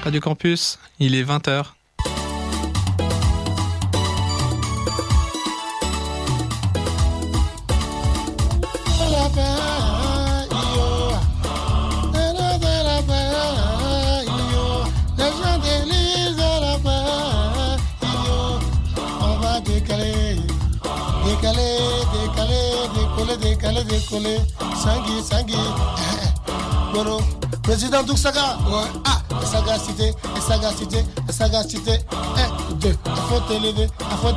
Radio Campus, il est 20h. Décoller, Sangui, Goro, président Douksaga, ouais, sagacité, 1, 2, faut t'élever,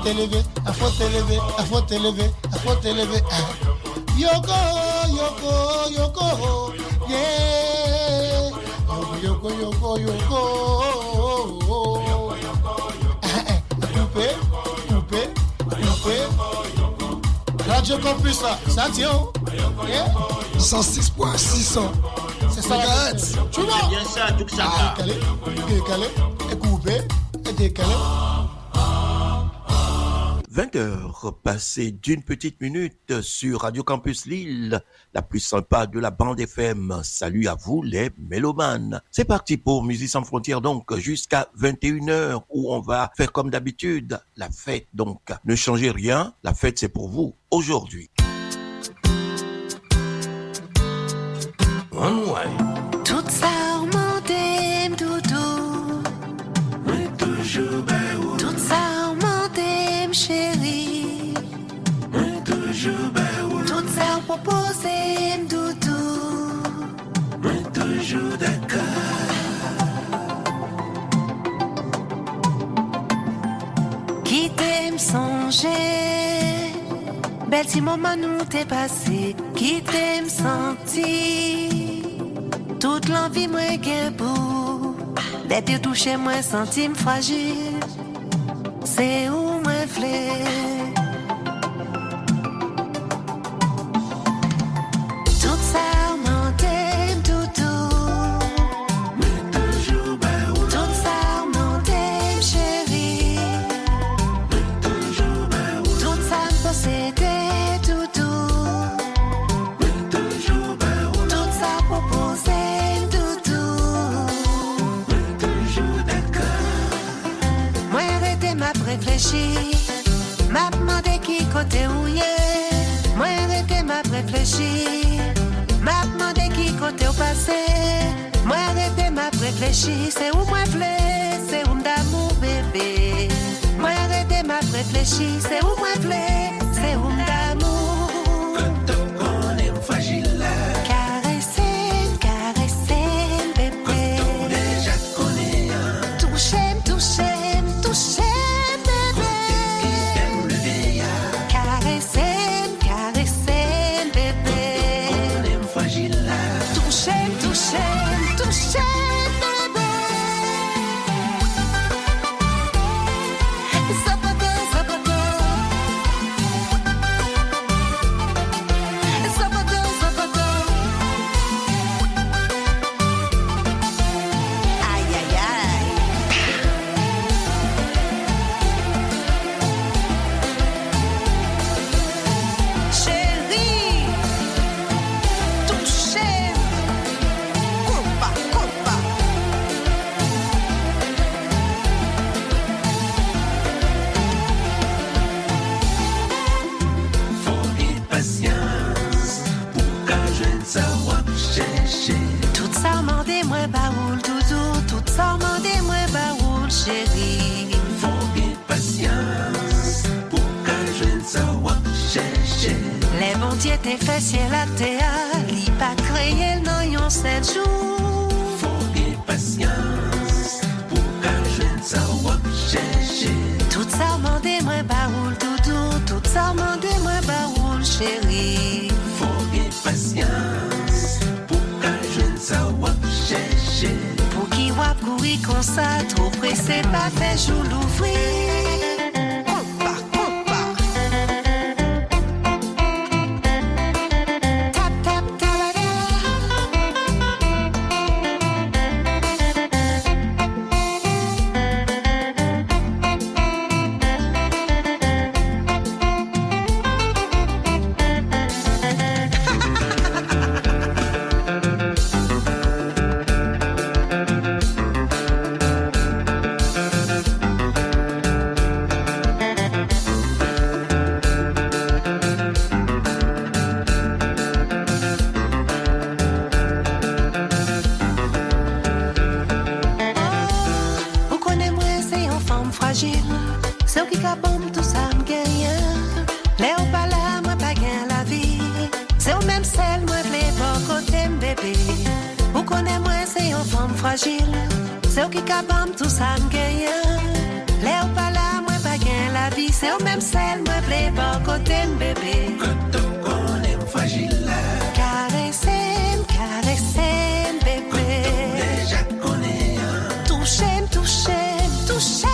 Yoko, yeah, Yoko, coupé, Radio Campus là, ça tient, yeah. 106.600. C'est ça, tu vois. C'est bien ça, tout ça. Décalé, coupé, décalé. 20h, passé d'une petite minute sur Radio Campus Lille, la plus sympa de la bande FM. Salut à vous les mélomanes. C'est parti pour Musique sans frontières donc jusqu'à 21h où on va faire comme d'habitude la fête. Donc ne changez rien, la fête c'est pour vous aujourd'hui. One way. Tout ça remonte, doudou. Mais toujours béou. Tout ça remonte, chérie. Mais toujours béou. Tout ça proposé, doudou. Mais toujours d'accord. Qui t'aime songer. Belle si moment nous t'es passé. Qui t'aime sentir. Toute l'envie moi gain pour d'être touché moi sentime fragile. C'est où moi v'lais. Tout ça m'entend toutou. Mais toujours béou. Tout ça m'entend chérie. Mais toujours béou. Tout ça m'possédait toutou. Mais toujours béou. Tout ça proposé. Réfléchi, m'a demandé qui côté où yé. Moi arrêté m'a réfléchi, m'a demandé qui côté au passé. Moi arrêté m'a réfléchi, c'est où moi v'lais, c'est où d'amour bébé. Moi arrêté m'a réfléchi, c'est où moi v'lais, c'est où d'amour. Quand on est fragile. Caresser, bébé. Quand on déjà connaît. Toucher. Touché, bébé. chérie. Faut bien patience pour qu'un jeune savoir chercher. Les bons dieux t'es fait ciel à terre, li pas créé non yon 7 jours. Faut bien patience pour qu'un jeune savoir chercher. Tout ça mandé moi baoul doudou, tout ça mandé moi baoul chérie. Faut bien patience pour qu'un jeune savoir chercher. Pour qui wap courir comme ça, trop pressé pas fait jour l'ouvrir. fragile. C'est eux qui capable tout ça me gagne. Les ou pas là, moi pas gain la vie. C'est eux même celle, moi play par côté m bébé. Quand on est fragile. Caressez, caressez bébé. Déjà connais. Touchez, touchez, touchez.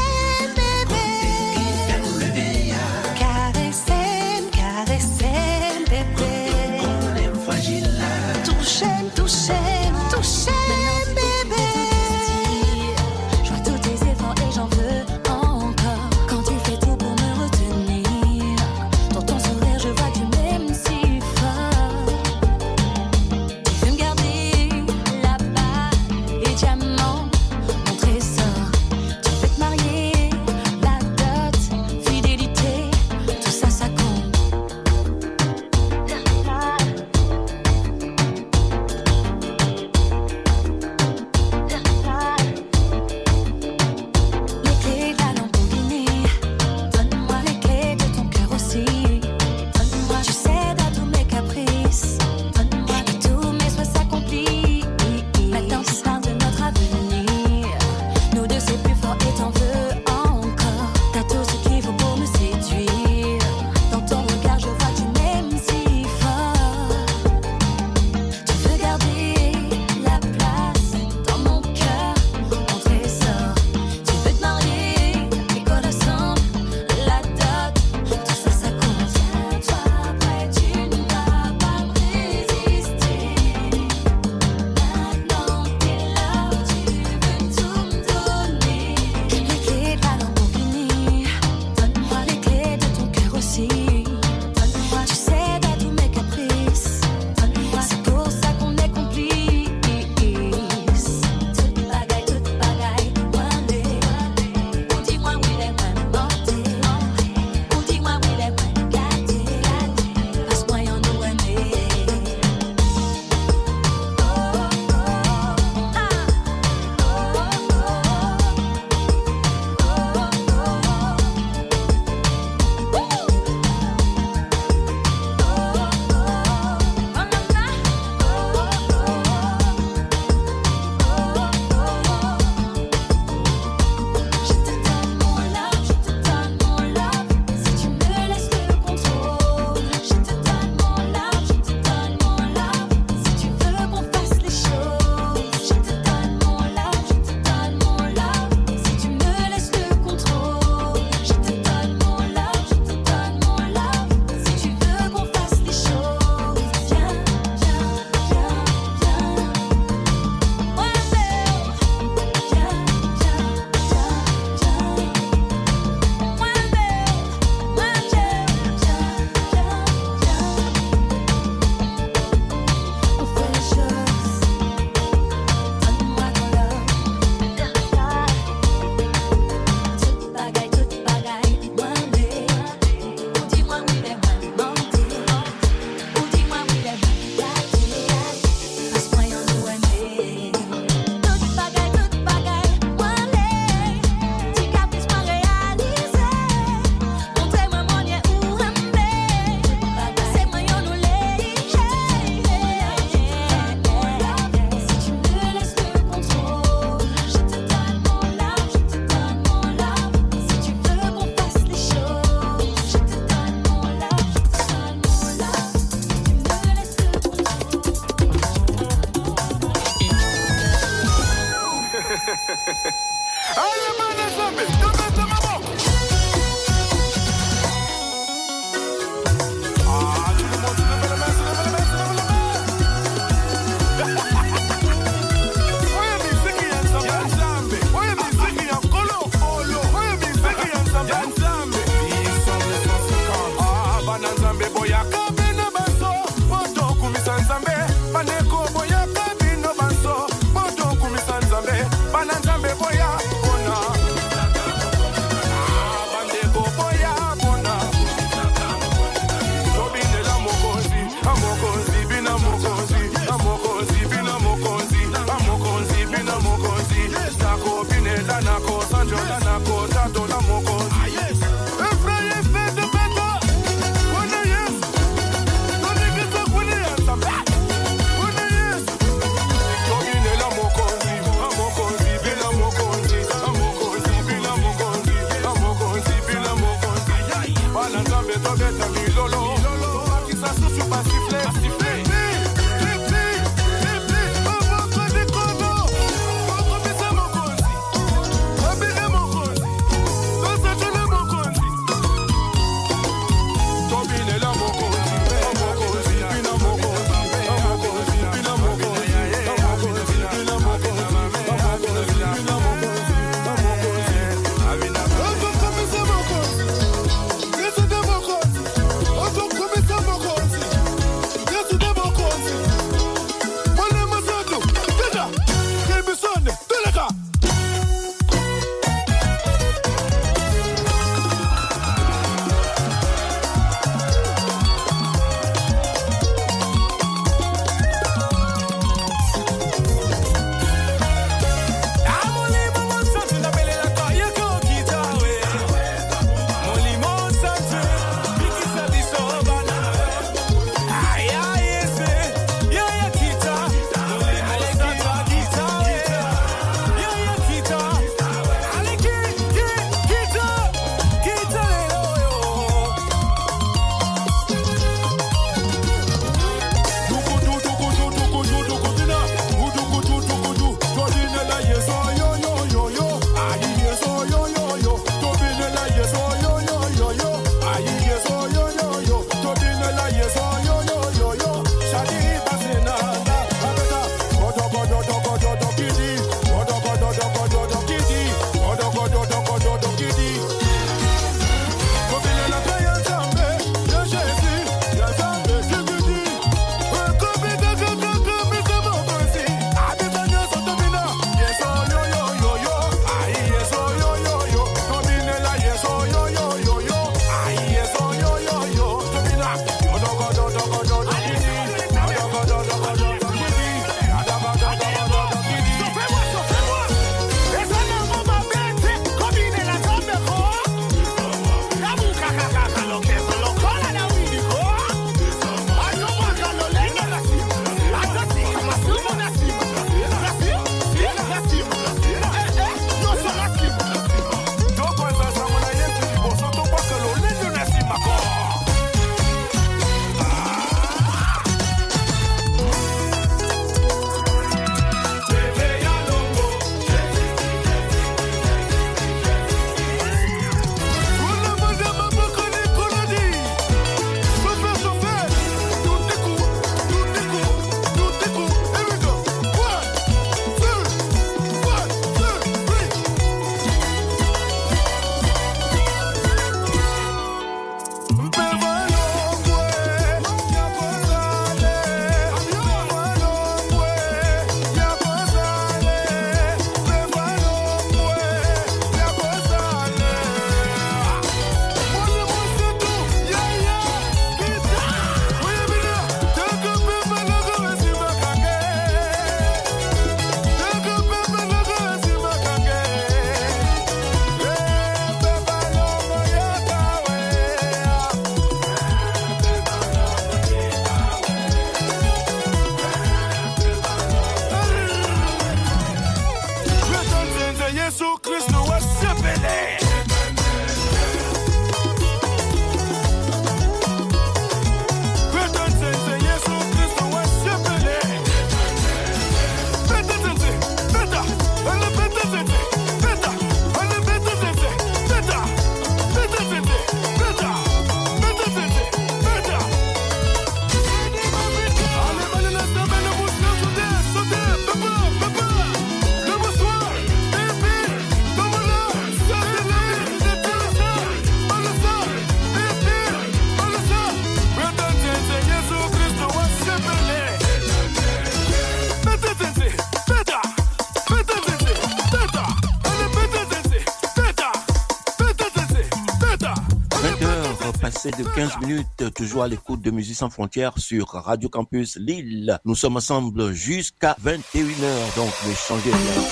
De 15 minutes, toujours à l'écoute de Musique Sans Frontières sur Radio Campus Lille. Nous sommes ensemble jusqu'à 21h, donc ne changez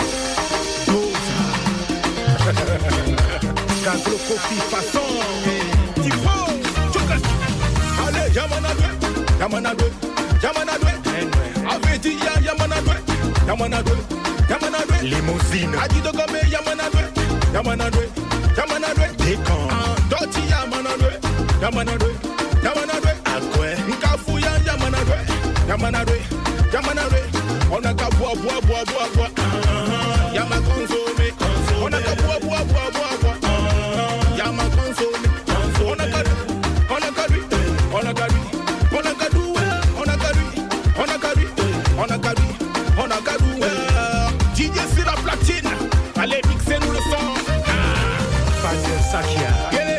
rien. Allez, Yamanadwe, Limousine, Adido Gome, Yamanadwe, Décon, Doti Yamanadwe, Akwe, Nkafuya Yamanadwe, Yamanadwe, on a qu'à boire. Yama consommer, on a qu'à boire. Yama consommer, on a qu'à DJ sur la platine, allez mixer nous le son. Pas de Sakia.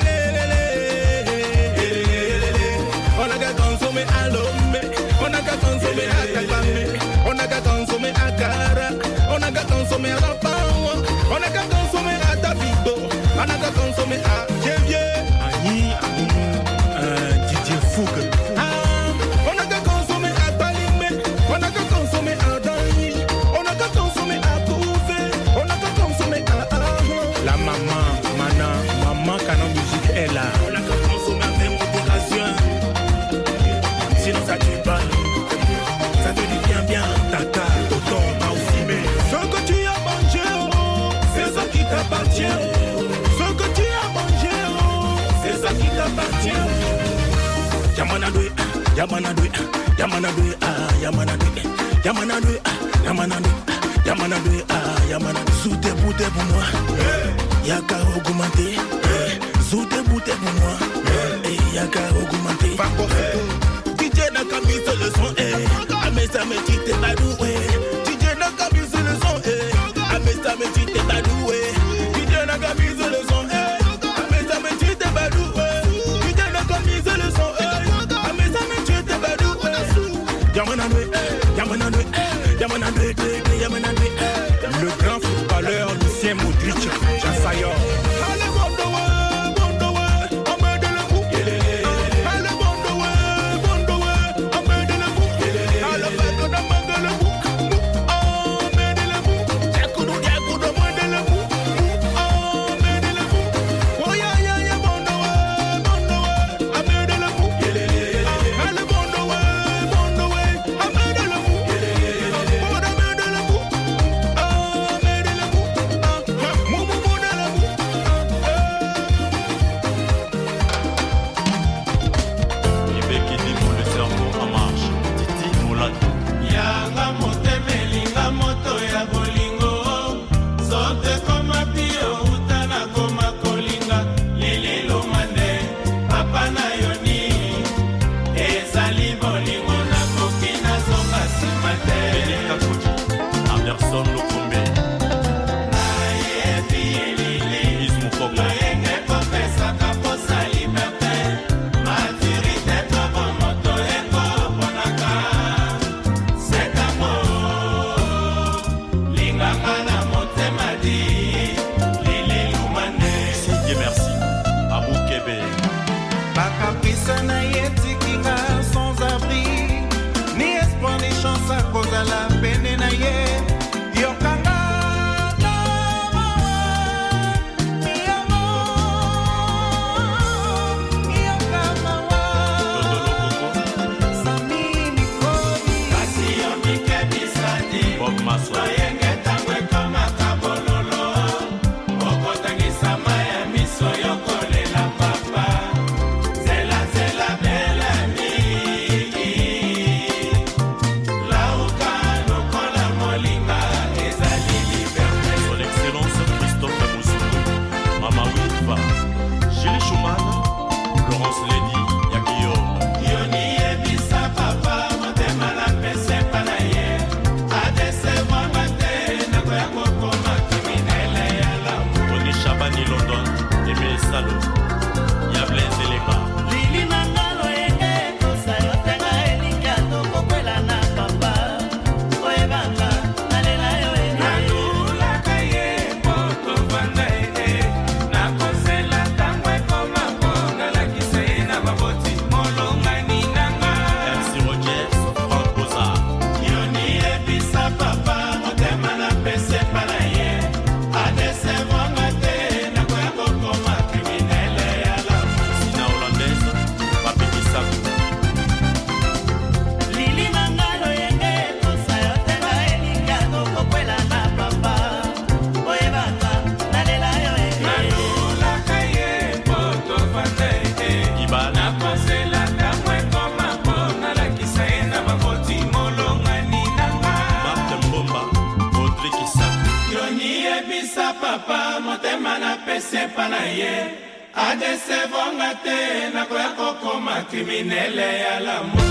On a qu'à consommer à l'homme, on a qu'à consommer à Kagame, on a qu'à consommer à Kara, on a qu'à consommer à Rapawa, on a qu'à consommer à Davido, on a qu'à consommer à Jevier, Annie, DJ Fougue. On a qu'à consommer à Balimé, on a qu'à consommer à Dani, on a qu'à consommer à Bouvé, on a qu'à consommer à la maman, maman canon musique est là. On a qu'à consommer avec modération. Sinon ça tue pas, ça te dit bien, tata, tonton, maousime. Ce que tu as mangé, c'est ça qui t'appartient. Ce que tu as mangé, c'est ça qui t'appartient. Yamanadwe, Yamanadwe, Yamanadwe, Yamanadwe, Yamanadwe, Yamanadwe, Yamanadwe, Yamanadwe. Sous tes bouteilles pour moi, y'a qu'à augmenter. Sous tes bouteilles pour moi, y'a qu'à augmenter. DJ n'a qu'à miser le son, mais ça me dit t'es pas doué. DJ n'a qu'à miser le son, mais ça me dit t'es pas doué. DJ n'a qu'à miser le son, mais ça me dit t'es pas doué. DJ n'a qu'à miser le son, mais ça me dit t'es pas doué. Yamanadwe, Yamanadwe, Yamanadwe, Yamanadwe. Le grand footballeur Lucien Modric, Jassayor. sa papa motema na pese panaye adese vongate na kwa kokoma criminele ya la mo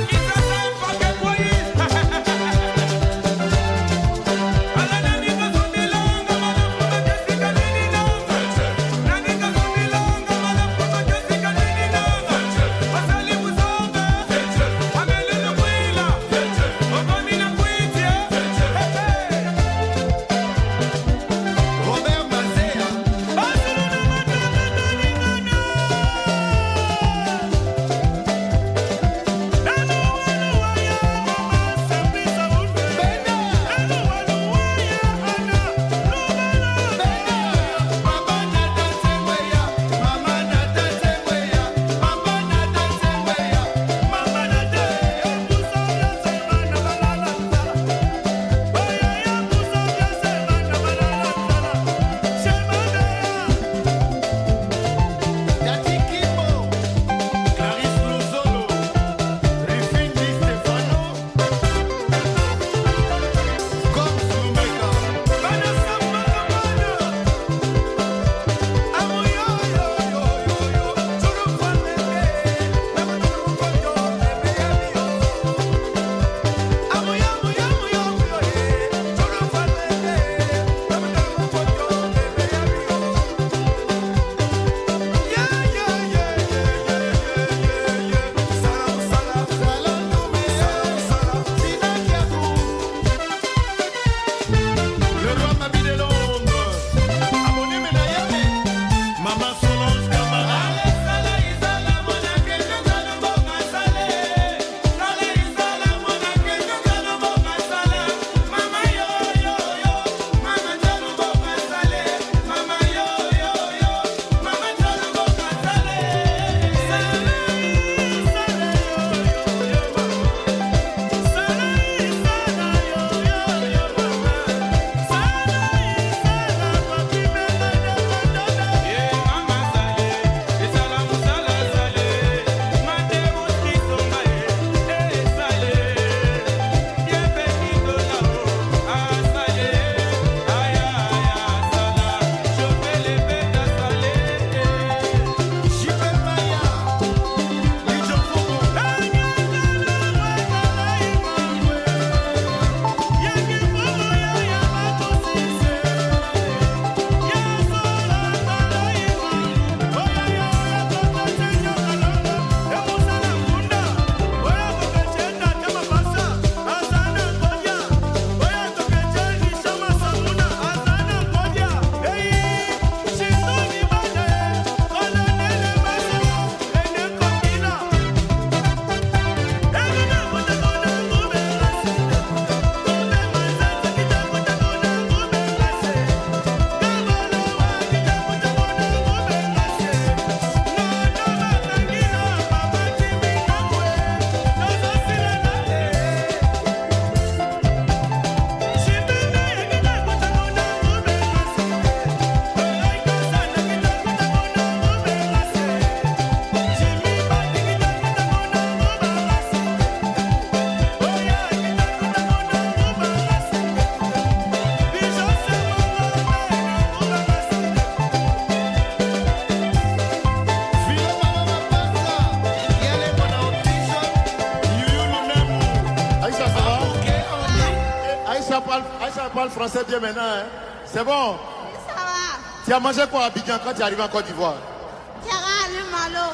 Aïcha parle français bien maintenant, hein? C'est bon? Ça va. Tu as mangé quoi à Abidjan quand tu es arrivé en Côte d'Ivoire? Tiara, le malo.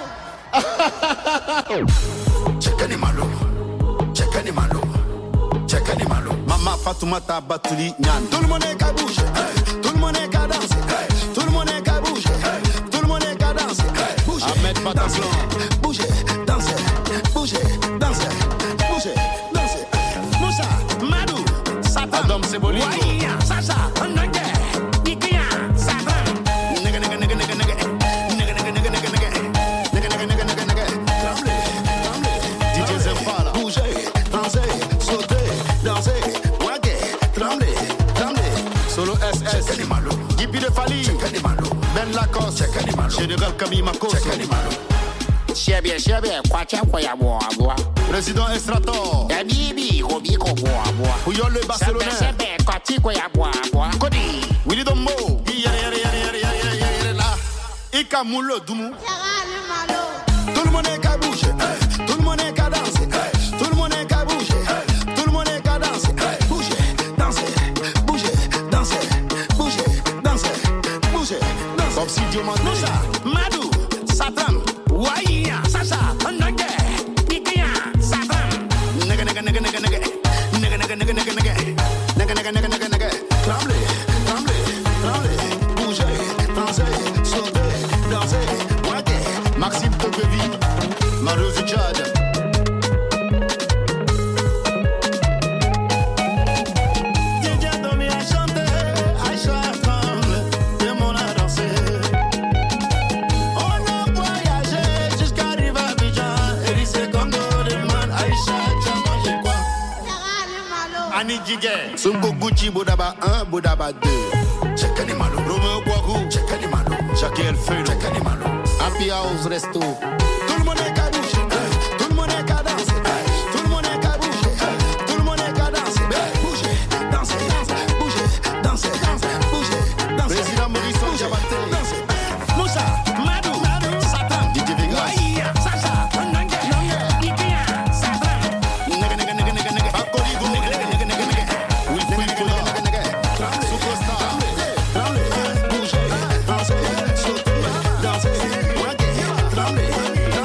Check any malo. Mama Fatoumata Batouli Nyan. Tout le monde est qu'à bouger, tout le monde est qu'à danser, tout le monde est qu'à bouger, tout le monde est qu'à danser. Bouger, Ahmed Bataslan. Bouger, danser, bouger, danser, bouger, danser. Moussa, Madou, Satan, Adam Sebolingo, Sacha, Ndongue, Nikia, Satan. Nigga, nigga, nigga, nigga, nigga. Nigga, nigga, nigga, nigga, nigga. Nigga, nigga, nigga, nigga, nigga. Tremblez, tremblez. DJ Zempala. Bouger, danser, sauter, danser. Waguer, tremblez, tremblez. Solo SS. Gibi de Fali. Ben Lacoste. Général Camille Makos. Chier bien, quoi tiens, quoi y'a boire. Président Estrator. Bibi, Robi, Kobo, Aboa. Ouyol le Barcelonais. Sebe, Koti, Koya, Boa, Boa. Kodi. Willy Dombo. Ika Moulo, Doumou. Tout le monde est qu'à bouger. Tout le monde est qu'à danser. Tout le monde est qu'à bouger. Tout le monde est qu'à danser. Bouger, danser, bouger, danser, bouger, danser, bouger, danser. Comme si Dieu m'en Moussa, Madou, Satan, Waya, Sacha, Nage, Nikia, Satan. Nega, nega, nega, nega, nega. Nega, nega, nega, nega, nega. Nega, nega, nega, nega, nega. Tremblez, tremblez, tremblez. Bouger, danser, sauter, danser, braquer. Maxime Tocqueville, Mario Tchad. Sunko Gucci, Bodaba 1, Bodaba 2. Check animalo. Romeo Guagu, check animalo. Jackie El Feudo, check animalo. Happy House Resto. Tout le monde est qu'à bouger. Tout le monde est qu'à danser. Tout le monde est qu'à bouger. Tout le monde est qu'à danser. Bouger, danser, bouger, danser, bouger, danser. Président Maurice Diabaté, danser. Moussa, Madou, Satan, Didier Vegas. Waya, Sacha, Nanga, Nikia, Satan. Nega, nega, nega, nega, nega. Akoligo, nega, nega, nega, nega, nega. Wilfried Kola, nega, nega, nega. Superstar, tremblez, bouger, danser, sauter, danser, braquer, tremblez,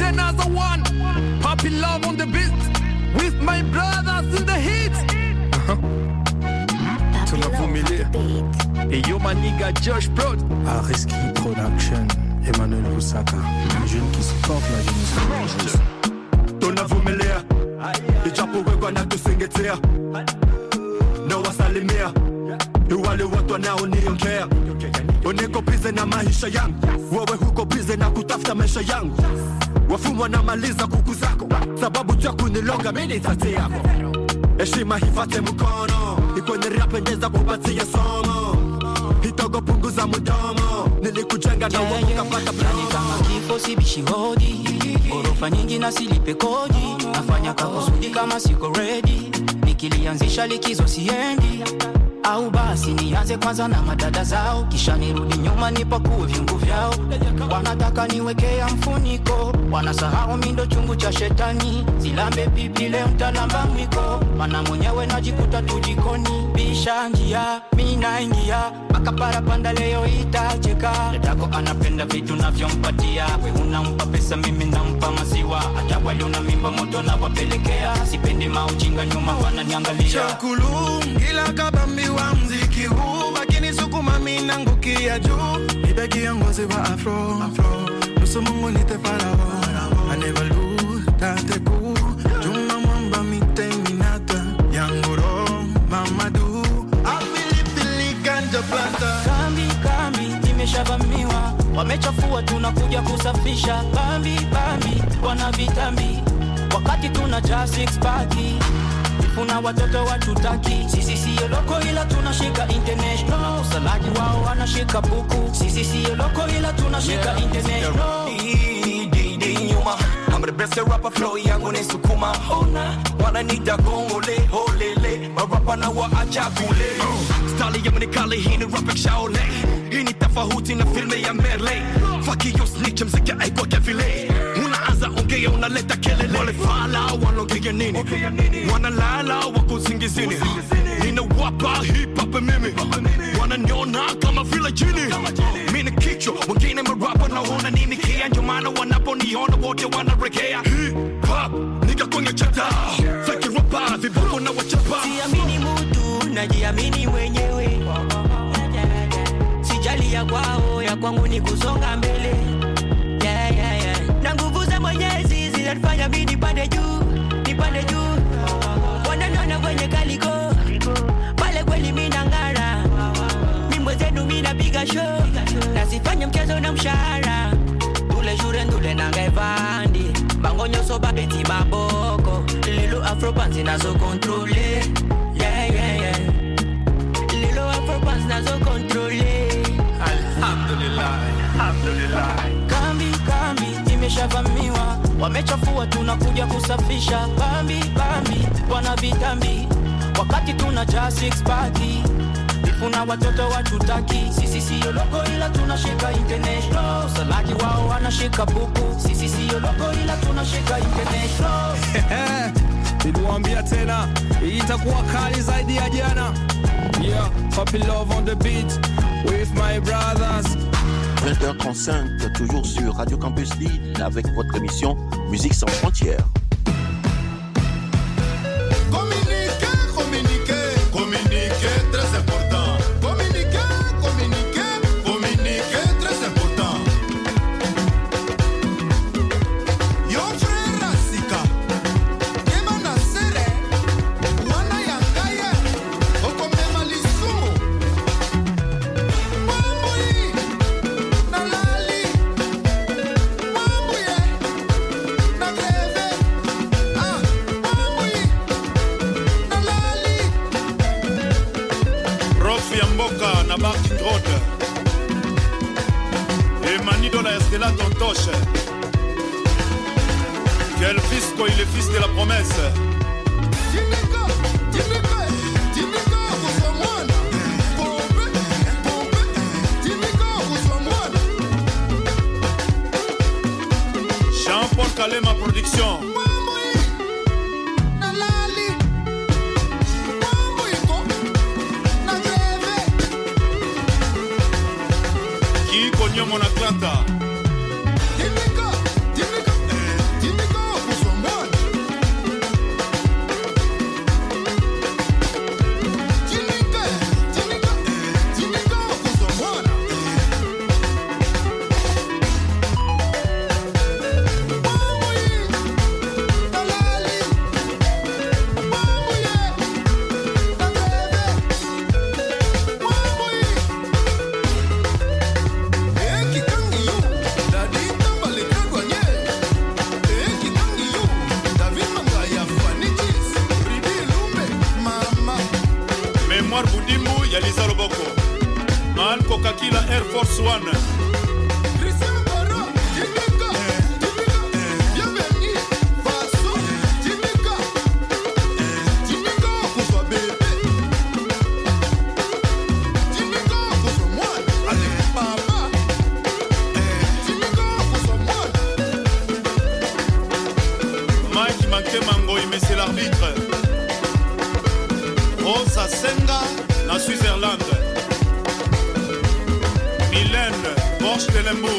another one. Poppy love on the beat with my brothers in the heat. Tunavumilia. Et yo my nigga Josh Prod. Ariski Production. Emmanuel Lusaka. Les jeunes qui supportent la jeunesse. Tunavumilia. Ijapokuwa na kusingetea. Na wasalimia. Wale watu wanaoniongea. Uniko busy na maisha yangu. Wewe huko busy na kutafuta maisha yangu. Wafumu wanamaliza kuku zako. Sababu tu ya kunilonga mimi ni tati yako. Heshima hifate mkono. Iko ni rapendeza kupatia somo. Hitogo punguza mudomo. Nilikujenga na wewe ukapata plani. Kama kifo sibishi hodi. Ghorofa nyingi na silipe kodi. Nafanya kakusudi kama siko ready. Nikilianzisha likizo siendi. Au basi nianze kwanza na madada zao. Kisha nirudi nyuma nipakue viungu vyao. Wanataka niwekea mfuniko. Wanasahau mindo chungu cha shetani. Zilambe pipi leo mtalamba mwiko. Mana mwenyewe najikuta tujikoni. Bisha njia, mina ingia. Maka parapanda leo itacheka. Dadako anapenda vitu navyompatia. We unampa pesa mimi nampa maziwa. Hata wali una mimba moto na wapelekea. Sipendi maujinga nyuma wananiangalia. Chakulu, gila kabambi wa mziki huu. Bakini sukuma minangukia juu. Ibeki yangu ziva afro. Nusu mungu nite farao. I never lose, tate ku. Juma mwamba mite minata. Yanguro, mamadu. Apilipili ganja plata. Kambi, nimeshavamiwa. Wamechafua tunakuja kusafisha. Bambi, wana vitambi. Wakati tunajaa six party. Kuna watoto watutaki. Sisi siyo loko ila tunashika international. Usalaji wao wanashika buku. Sisi siyo loko ila tunashika international. Nyuma I'm the best rapper flow yangu ni sukuma hona. Wananita kongole holele. Marapa na waacha kule. Stali ya mnikali hii ni rap shaole. Hii ni tofauti na filme ya Merle. Fuck you snitch mziki aikwa kevile. Unaanza ongea unaleta kelele. Wale fala wanaongea nini? Wanalala wako singizini. Nina wapa hip hop mimi. Wananiona kama vile jini. Mimi kichwa wengine marapa na wana nini kia. Ndio maana wanaponiona wote wanaregea. Hip hop nigga kwenye chata. Fake rapper viboko na wachapa. Siamini mtu najiamini mwenyewe. Sijali ya kwao ya kwangu ni kusonga mbele. Yeah. Na nguvu za Mwenyezi zinafanya mimi nipande juu. Wananiona kwenye kaliko. Pale kweli mimi nang'ara. Mimbo zenu mimi napiga show. Na sifanye mchezo na mshahara. Tule jure ndule nangaevandi. Bango nyoso babeti baboko. Lilo afropanzi nazo controle. Yeah. Lilo afropanzi nazo controle. Alhamdulillah. Kambi, nimeshavamiwa. Wamechafua tunakuja kusafisha. Bambi, wana vitambi. Wakati tunajaa six party. Kuna watoto watutaki. Sisi siyo loko ila tunashika international. Usalaji wao wanashika buku. Sisi siyo loko ila tunashika international. Niliwaambia tena itakuwa kali zaidi ya jana. Yeah, Poppy Love on the beat with my brothers. 20h35, toujours sur Radio Campus Lille avec votre émission Musique sans frontières. Communiquer, très important. Communiquer, très important. Yo frère Rasika, Emana Sere, Wana Yangaye, Okomema Lisumu, Mamui, Nalali, Mamuye, Nagreve, Mamui, Nalali. Prof Yamboka na Martin Grotte et Manido la Estela Tontoche. Quel fisco, il est fils de la promesse. Jean-Paul Kalema Production. Kiko Nyomo na Atlanta. Force One. C'est l'arbitre. Rosa Senga, la Suisse-Irlande. Mylène Borch-Telembourg.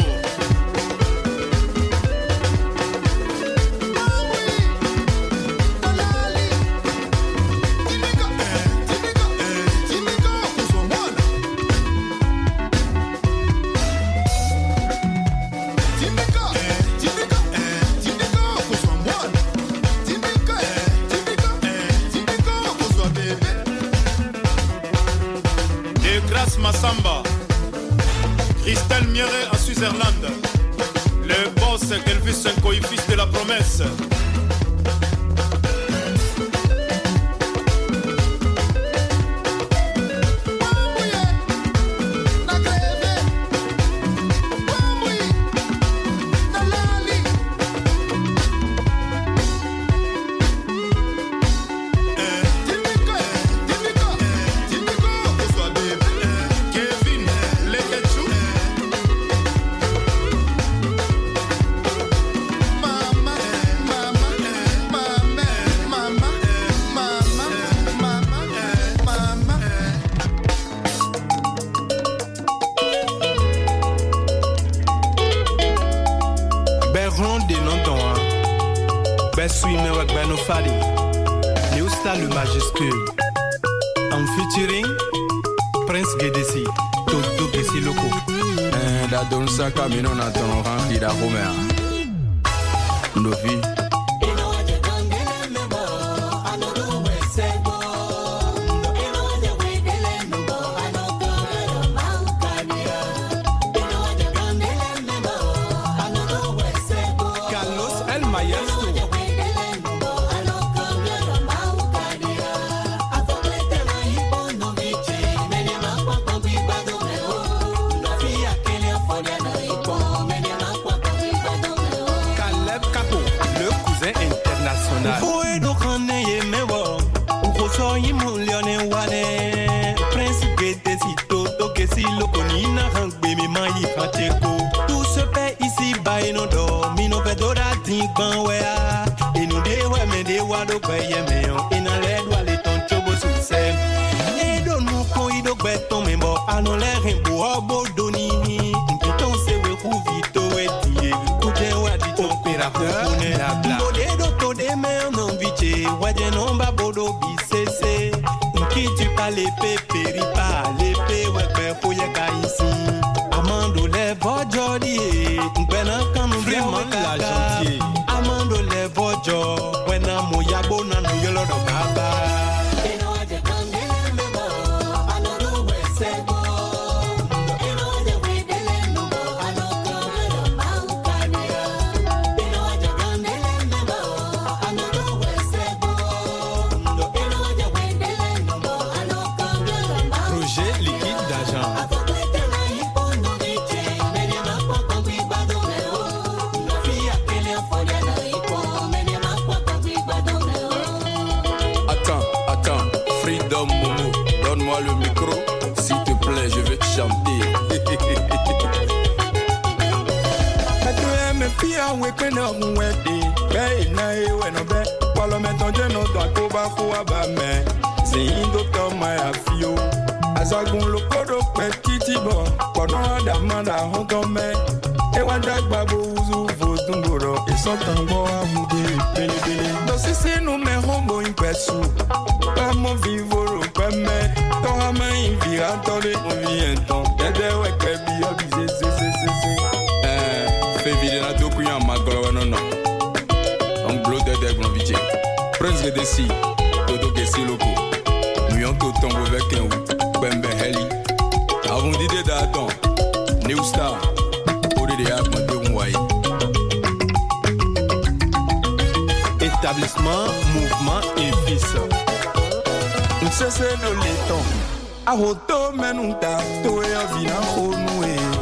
Massamba, Christelle Mieré en Suisse-Irlande, le boss Elvis Senko, fils de la promesse. Le majuscule en featuring Prince Gedesi Toto Gessi Loco da don saka mino na ton rempli da Romer Novi tout se fait ici bas et nous dormons nous fait d'ora tingban wea et nous dewa me dewa do paye me on et dans les doigts les ton chobo sous sem et don nous ko ido beton me bo anon les rimbo obodoni piton se we ku vito etie kuje wa di ton pera kone la bla o de do de me non viche waje non ba bodo bisese qui tu pas les pépéri pas les pe we pe foye ka ici Amando le vojodi, n'pena kanu vraiment la gentil. Amando le vojo, wena moya bona no yolo do kaba. Eno aje kande mebo, anodo wesebo. Eno aje wedele mebo, anoko do maukania. Eno aje kande mebo, anodo wesebo. Eno aje wedele mebo, anoko do maukania. Projet liquide d'argent. Momo, donne-moi le micro, s'il te plaît, je vais te chanter. Fais vider la dope en magro, non. On bloque des grands Prince Gedesi, Toto Gessi Loco. Nous avons tout tombé avec un ou, Bembe Heli. Avant d'idée d'attendre, New Star, pour aider à monter un way. Établissement, mouvement et fils. Nous cessons de l'étang. A hoto menunta, to e avina honue.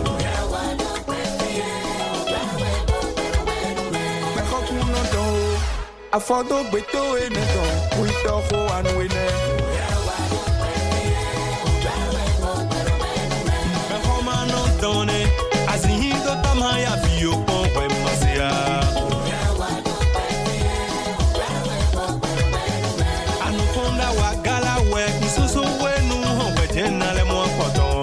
Afodo beto eneto, muito ho anuene. Behoma no tone, azihindo tamaya fio pon wemasia. Anufonda wagala we, isusu wenu ho wetena le mo koton.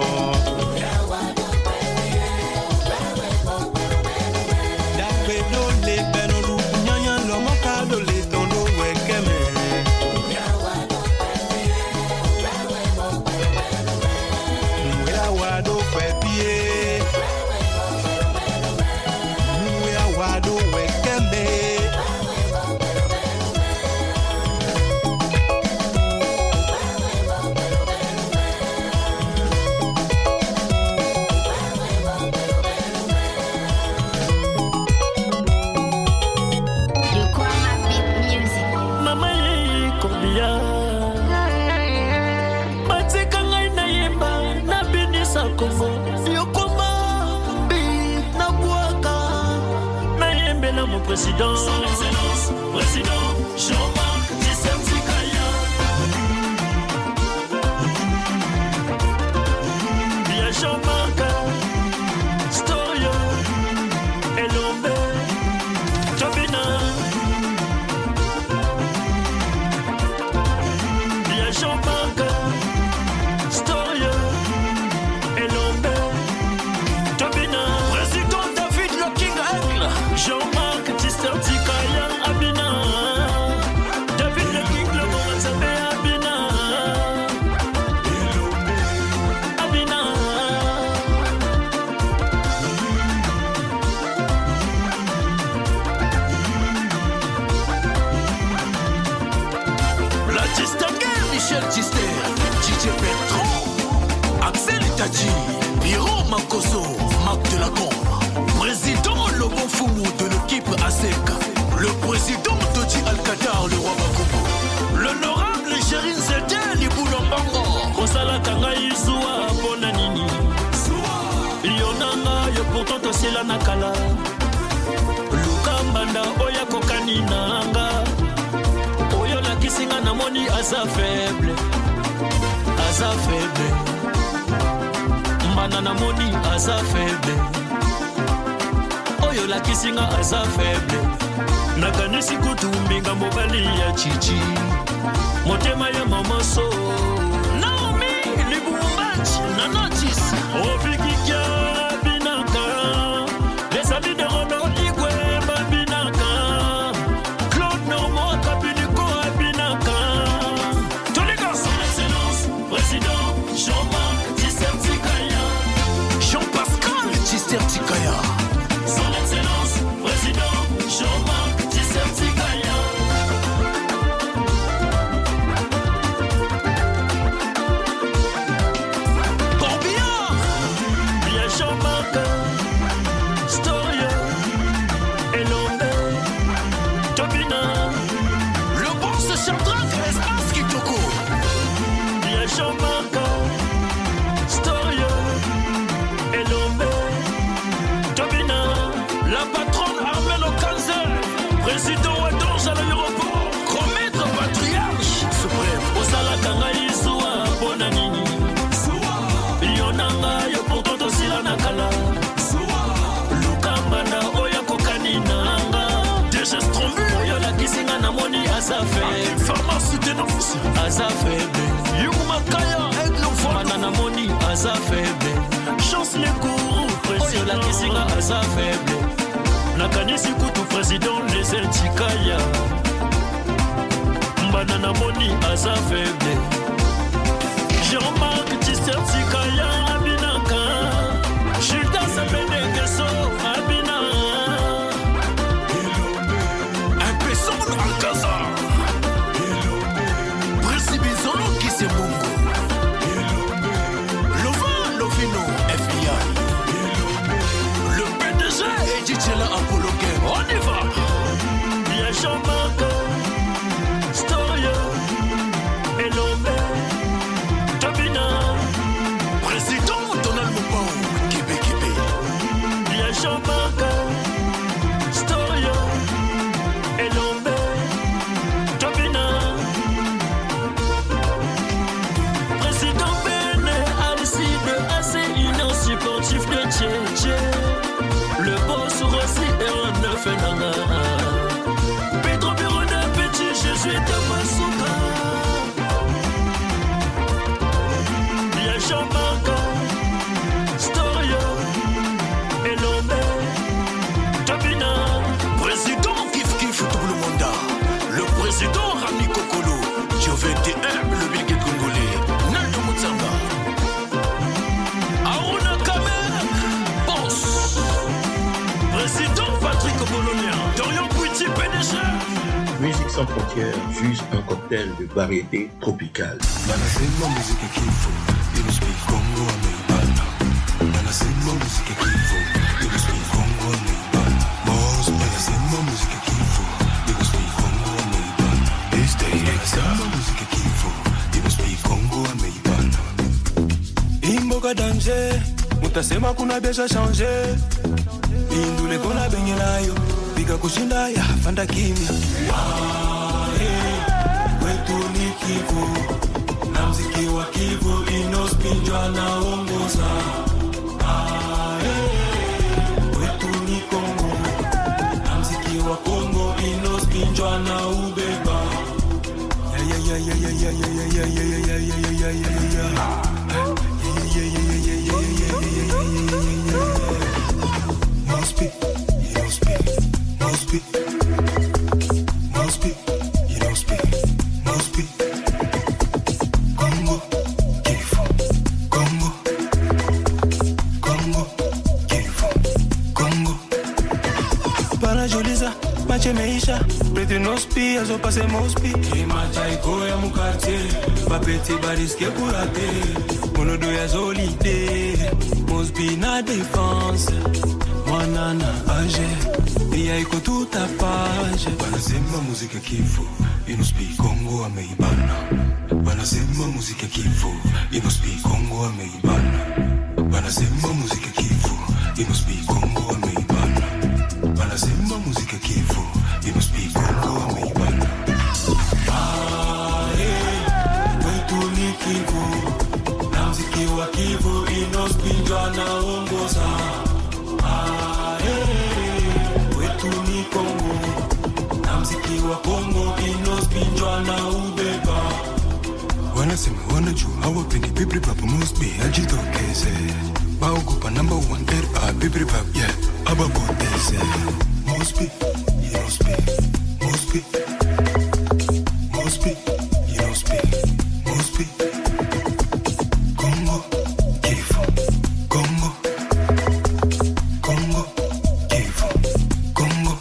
Président, son excellence, président Jean-Marc Tissertikaya. Bien Jean-Marc, Storio, Elombe, Jobina. Bien Jean-Marc, Storio, Elombe, Jobina. Président David le King Aigle, Jean-Marc Tissertikaya Abina. David le King le Moratame Abina. Abina. La distinguée Michel Tister, DJ Petro, Axel Tadji, Hiro Makoso, Marc Delacombe, président Lobo Fumu de l'équipe ASEC, le président Toti Al-Qatar, le roi Bakobo, l'honorable Chérine Zedel, Iboulambango, Kosala Kanga Izua, Bonanini, Yonanga, Yoporto Tosila Nakala, Lukambanda, Oya Kokaninanga, Oyola Kisinga Namoni, Asa faible, Asa faible, Manana Moni, Asa faible. Oyo la kisinga asa faible. Nakanisi kutumbinga mobali ya chichi. Motema ya mama so. Naomi Libumbachi Nanotis. Obikikia binaka. Les amis de Robert Igwe babinaka. Claude Normo Kapiniko abinaka. Tous les gars, son excellence, président Jean-Marc Tissertikaya. Jean-Pascal Tissertikaya. Son excellence, président Jean-Marc Tissertikaya. Corbillard, bien Jean-Marc, Storio, Elombe, Tobina, le boss Chardrak, Espace Kitoko. Bien Jean-Marc, Storio, Elombe, Tobina. La patronne Armel Okanzer, président Wadonge à l'aéroport, comètre patriarche suprême, Osala Kanga Izua, Bonanini, Yonanga, Yoporto Tosila Nakala, Lukambanda, Oya Kokaninanga, Dejestrombu, Oyola Kisinga Namoni, Asa faible, pharmacie dénonce, Asa faible, Yumakaya, Aigle Manana Moni, Asa faible, Chance les gourous, Oyola Kisinga, Asa faible. Nakanisi kutu président les Eltikaya. Mbanana Moni asa faible. Jean-Marc Tissertikaya abinaka. Gilda Sabenegeso abina. Un pesson Alcazar. Précipizolo qui se mungo. Lovin Lovino FBI. Le PDG et Djela Apollo Game. On y va. Bien Jean-Marc, Storio, Elombe, Tobina, président Donald Moupon, Kibé. Bien Jean-Marc, Storio, Elombe, Merci R9 Nanga. Pedro Perona, Petit Jésus de Masuka. Bien Jean-Marc, Storio, Elombe, Tabina. Président Kif Kif tout le monde. Le président Rami Kokolo. Jovet TM, le Bilguet Congolais. Nando Moutsamba. Aruna Kamer, Boss. Président Patrick Bologna. Dorian Pouiti, PDG. Musique sans frontières, juste un cocktail de variété tropicale. Banasema muziki kifo, you speak Congo Americana. Banasema muziki kifo, you speak Congo Americana. Boss, banasema muziki kifo, you speak Congo Americana. Banasema muziki kifo, you speak Congo Americana. Imboka danger, mutasema kuna besha changer. Indule kona bengelayo, pika kushinda ya fanda kimya. Wetu ni Kivu, na mziki wa Kivu inospinjwa na ongoza. Wetu ni Kongo, na mziki wa Kongo inospinjwa na ubeba. Must be, you don't speak, must be. Must be, you don't speak, must be. Congo, Kivu, Congo. Congo, Kivu, Congo. Para Joliza, mache meisha. Prete nospi, azo pase mospi. Kima chaiko ya mukarte. Papeti bariske kurate. Monodo ya zolide. Mosbi na défense. Mwanana age. Iya iko tuta page. Banasema muziki kifo, you don't speak Congo ameibana. Banasema muziki kifo, you don't speak Congo ameibana. Banasema muziki kifo, you don't speak Congo ameibana. Banasema muziki kifo, you don't speak Congo ameibana. Wetu ni Kivu, na mziki wa Kivu inospinjwa na ongoza. Wetu ni Kongo, na mziki wa Kongo inospinjwa na ubeba. Wanasema wanajua hawapendi bibri papa must be ajitokeze. Baogopa number one bibri papa yeah abapoteze. Must be, you don't speak, must be. Must be, you don't speak, must be. Congo, Kivu, Congo. Congo, Kivu, Congo.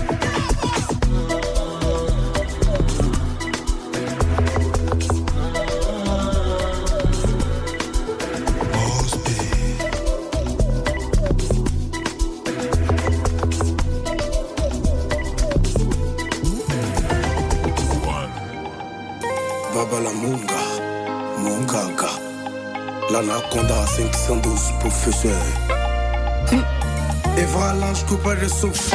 Must be. Baba la Munga, Mungaga. L'anaconda 512, professeur. Et voilà, je coupe le souffle.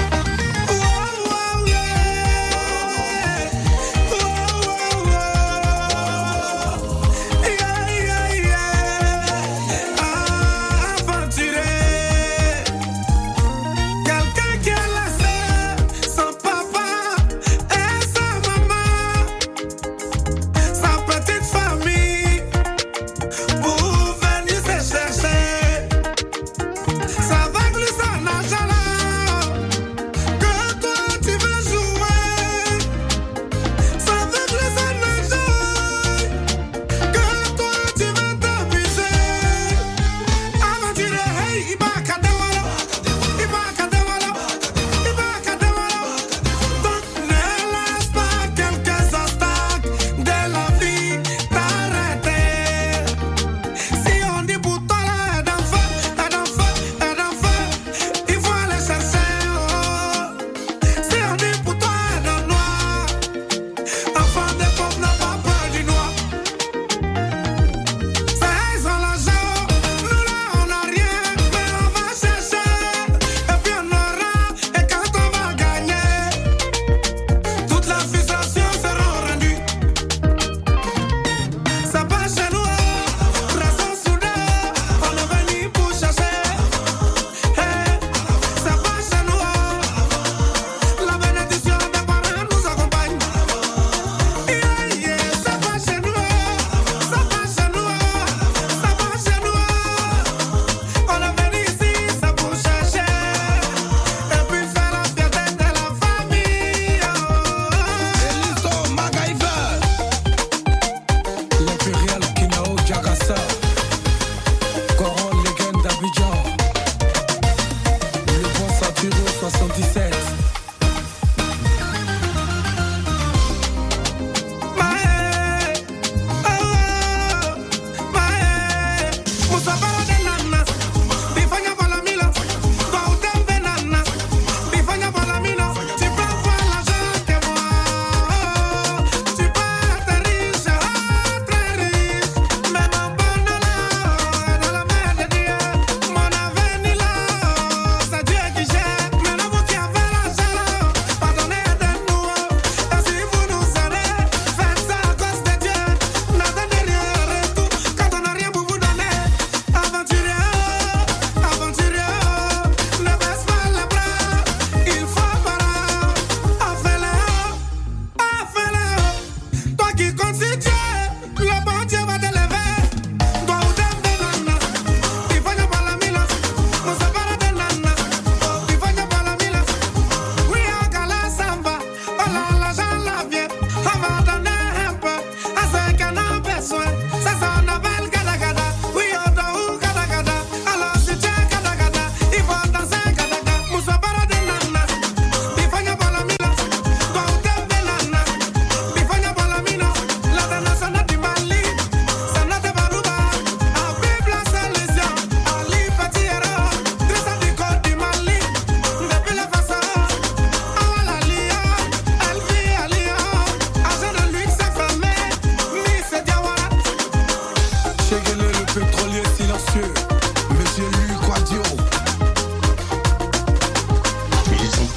Ça va glisser en achat là.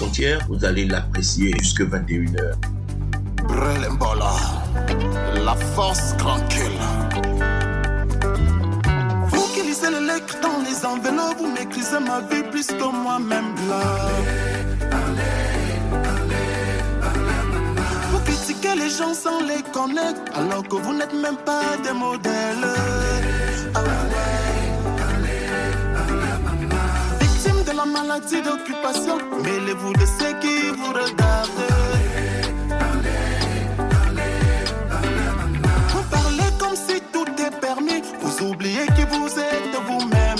Frontières, vous allez l'apprécier jusque 21h. Brelembala, la force tranquille. Vous qui lisez les lettres dans les enveloppes, vous m'écrisez ma vie plus que moi-même là. Vous critiquez les gens sans les connaître, alors que vous n'êtes même pas des modèles. Victime de la maladie d'occupation, mêlez-vous de ceux qui vous regardent. Vous parlez comme si tout est permis, vous oubliez qui vous êtes vous-même.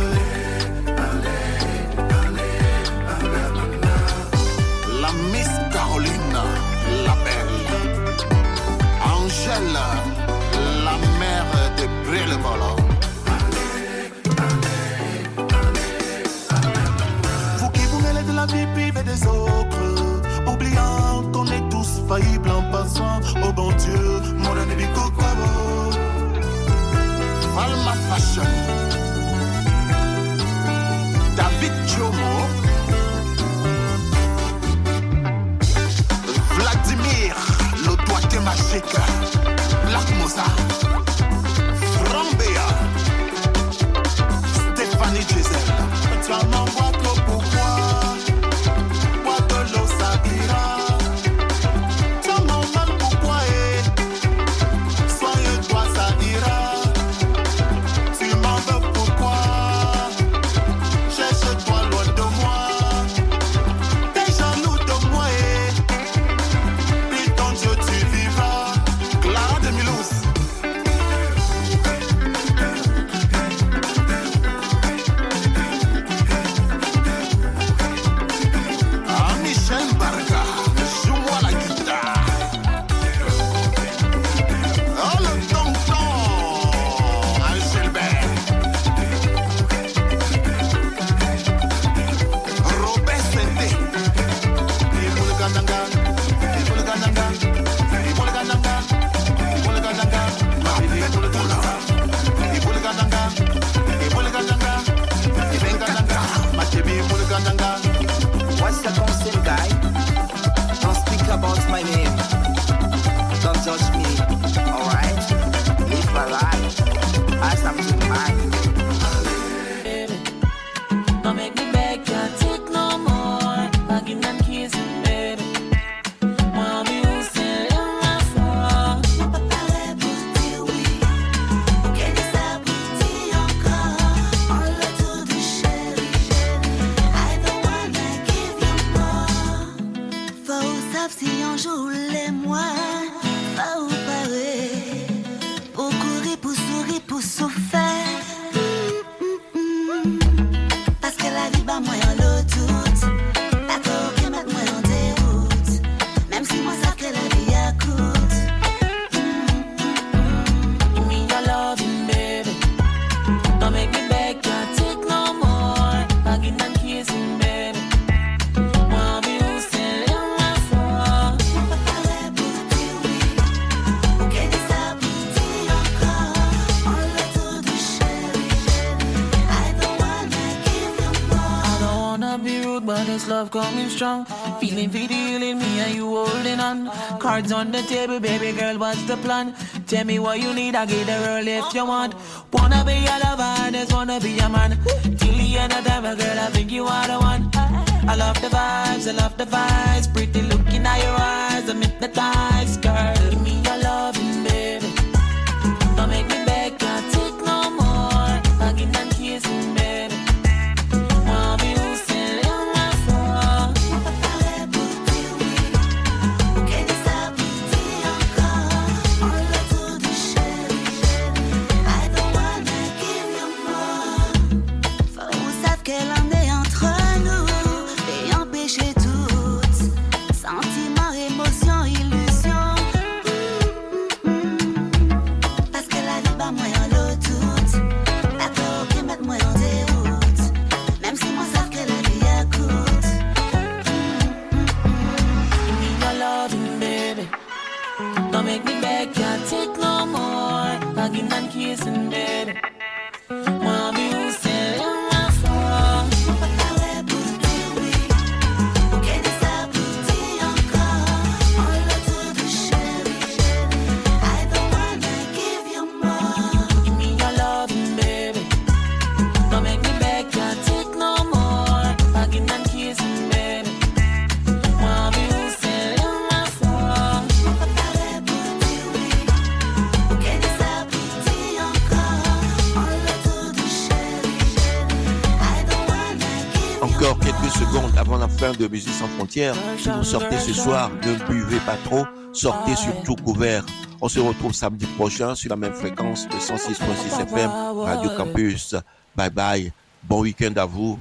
La Miss Caroline, la belle Angèle, la mère de Brelembala. Vous qui vous mêlez de la vie privée des autres, oubliant qu'on est tous faillibles en passant au bon Dieu. Mon ami Bikokabo, Valma Fashion, David Jomo, Vladimir, le doigté magique, Black Mosa, Frambéa, Stéphanie Giselle. Tu m'envoies trop pourquoi? Pourquoi de l'eau ça ira? Tu m'en mal pourquoi? Soigne-toi ça ira. Tu m'en veux pourquoi? Cherche-toi loin de moi. T'es jaloux de moi puis ton Dieu tu vivras. Clara de Milouz. Michel Barga, joue-moi la guitare. Oh le tonton, Angélbert. Robert Sende. Ibo le Gananga, Ibo le Gananga, Ibo le Gananga, Ibo le Gananga, Ibo le Gananga, Ibo le Gananga, Ibo le Gananga, Ibo le Gananga, Matebi Ibo le Gananga. What's the concern, guy? Don't speak about my name. Don't judge me, alright? Live my life as I'm doing mine. Don't make me beg, can't take no more. Hugging and kissing, baby. Moi, mais où c'est la foi? On peut parler pour dire oui. Quel est ça pour dire encore? On l'a tout de chérie. I don't wanna give you more. Faut savoir si on joue les mois. Faut parer. Pour courir, pour sourire, pour souffrir. Parce que la vie bat moi en l'eau toute. D'accord que mettre moi en déroute. Même si moi ça que la vie a coûte. Give me your loving, baby. Don't make me beg, can't take no more. Hugging and kissing, baby. Moi, mais où c'est la foi? On peut parler pour dire oui. Quel est ça pour dire encore? On l'a tout de chérie. I don't wanna give you more. I don't wanna be rude, but this love coming strong. Feeling for the healing, me and you holding on. Cards on the table, baby girl, what's the plan? Tell me what you need, I get the world if you want. Wanna be your lover, I just wanna be your man. Till the end of time, girl, I think you are the one. I love the vibes, I love the vibes. Pretty look in your eyes, I'm hypnotized, girl. Give me your loving, baby. Don't make me beg, can't take no more. Hugging and kissing, baby. Moi, mais où c'est la foi? On peut parler pour dire oui. Quel est ça pour dire encore? On l'a tout de chérie. I don't wanna give you more. Faut savoir qu'elle en est entre nous et empêcher tout sentiment et Encore quelques secondes avant la fin de Musique sans frontières. Si vous sortez ce soir, ne buvez pas trop, sortez surtout couvert. On se retrouve samedi prochain sur la même fréquence de 106.6 FM, Radio Campus. Bye bye, bon week-end à vous.